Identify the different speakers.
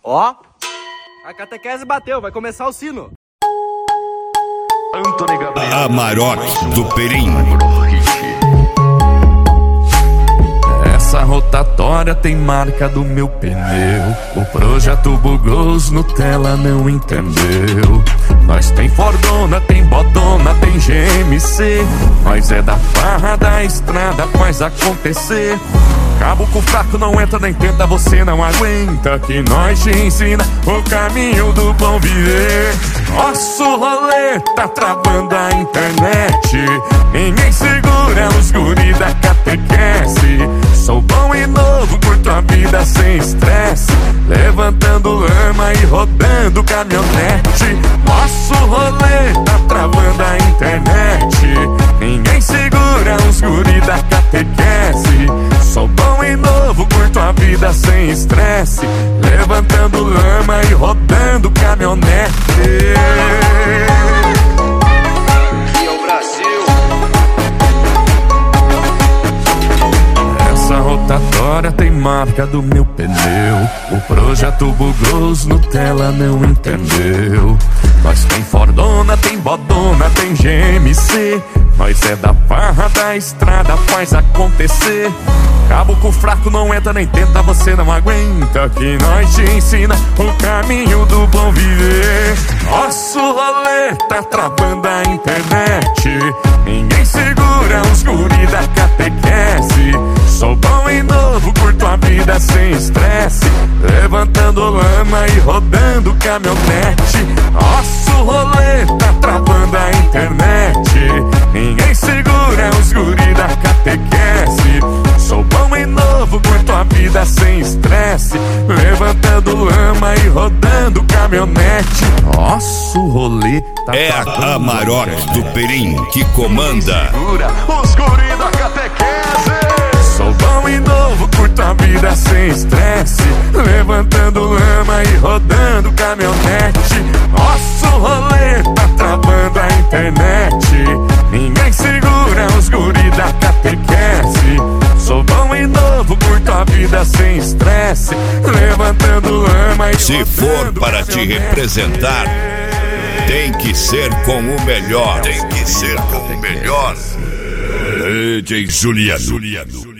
Speaker 1: Ó, a catequese bateu, vai começar o sino.
Speaker 2: Amarok do Perim.
Speaker 3: Essa rotatória tem marca do meu pneu. O projeto bugou, os Nutella não entendeu. Nós tem Fordona, tem Bodona, tem GMC. Nós é da farra da estrada, faz acontecer. Cabo com fraco não entra nem tenta, você não aguenta. Que nós te ensina o caminho do bom viver. Nosso rolê tá travando a internet. Ninguém segura os guri da catequese. Sou bom e novo, curto a vida sem estresse. Levantando lama e rodando caminhonete. Nosso rolê tá travando a internet. Ninguém segura os guri da catequese. Sou bom e novo, curto a vida sem estresse. Levantando lama e rodando caminhonete.
Speaker 1: E é o Brasil.
Speaker 3: Essa rotatória tem marca do meu pneu. O projeto bugou, os Nutella não entendeu. Nós tem Fordona, tem Bodona, tem GMC. Nós é da farra da estrada, faz acontecer. Cabo com fraco não entra nem tenta, você não aguenta. Que nós te ensina o caminho do bom viver. Nosso rolê tá travando a internet. Ninguém segura os guri da catequese. Sou bom e novo, curto a vida sem estresse. Levantando lama e rodando caminhonete. Nosso rolê tá travando a internet. Ninguém segura os guri da catequese. Sou bom e novo, curto a vida sem estresse. Levantando lama e rodando caminhonete. Nosso rolê tá
Speaker 2: É a Amarok do Perim que comanda.
Speaker 3: Segura os guri da catequese. Sou bom e novo, curto a vida sem estresse. Levantando lama e rodando caminhonete. Nosso rolê tá travando a internet. Ninguém segura os guri da catequese. Sou bom e novo, curto a vida sem estresse. Levantando lama e
Speaker 2: Se for para te representar, tem que ser com o melhor. Tem que ser com o melhor. DJ Juliano.